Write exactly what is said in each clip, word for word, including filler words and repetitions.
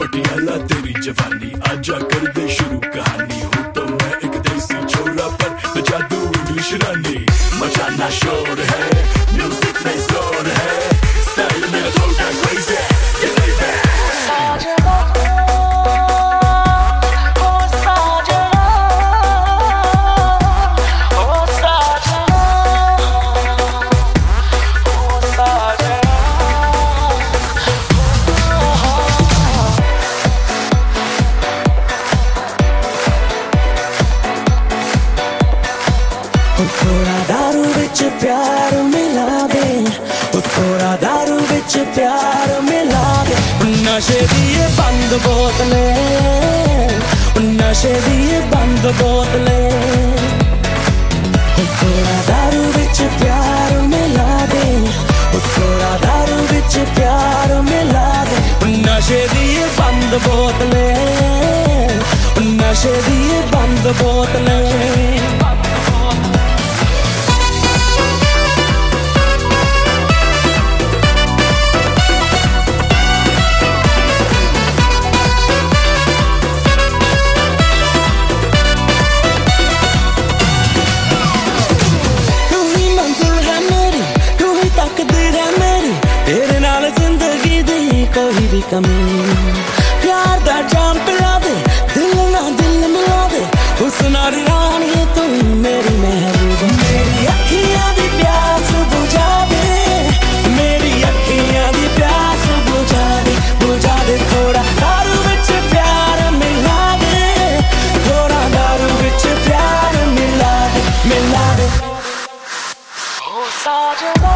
पटियाला तेरी जवानी, आजा कर दे शुरू कहानी। हूँ तो मैं एक देसी छोरा पर तो जादू इंग्लिश रानी। मचाना शोर है, म्यूजिक में जोर है, स्टाइल मेरा थोड़ा क्रेज़ी है, ये नहीं है। थोड़ा दारू विच प्यार मिला दे, थोड़ा दारू विच प्यार मिला दे। नशे दिए बंद बोतले, नशे दिए बंद बोतले। थोड़ा दारू विच प्यार मिला दे, थोड़ा दारू विच प्यार मिला दे। नशे दिए बंद बोतले, नशे दिए बंद बोतले। तेरे नाल जिंदगी दी कोई भी कमी, प्यार दा जाम पिला दे, दिल ना दिल मिला दे। हुस्ना दी रानी तू मेरी महबूबा, मेरी अखियां दी प्यास बुझा दे, मेरी अखियां दी प्यास बुझा दे, बुझा दे। थोड़ा दारू विच प्यार मिला दे, थोड़ा दारू विच प्यार मिला दे, मिला दे। ओ साजना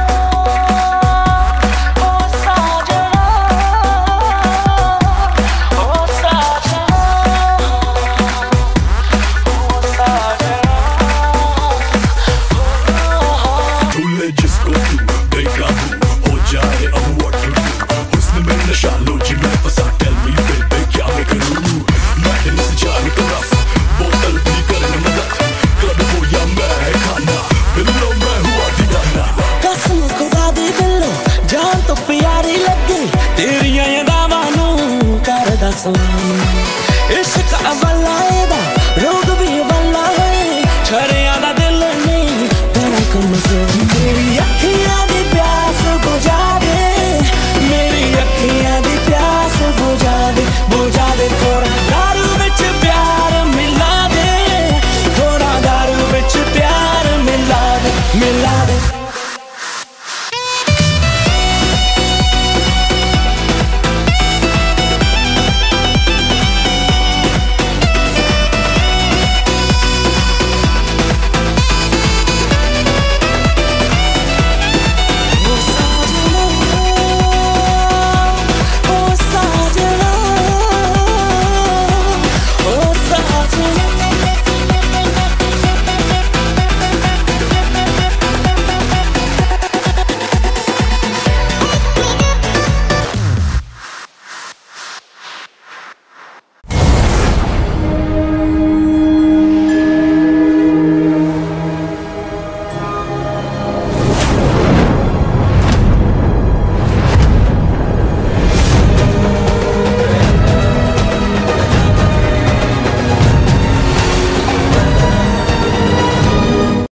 जिसको तू बेकाबू हो जाए अब what to do। हुस्न में नशा लो जी मैं फंसा, tell me baby क्या मैं करूँ। मैं दिल से जाने तरफ बोतल भी करे न मदद, क्लब हो या मैं खाना, बिल्लो मैं हुआ दीवाना। कसम खुदा दी बिल्लो जान तो प्यारी लगे, तेरियां यादां नूं करदा सोना।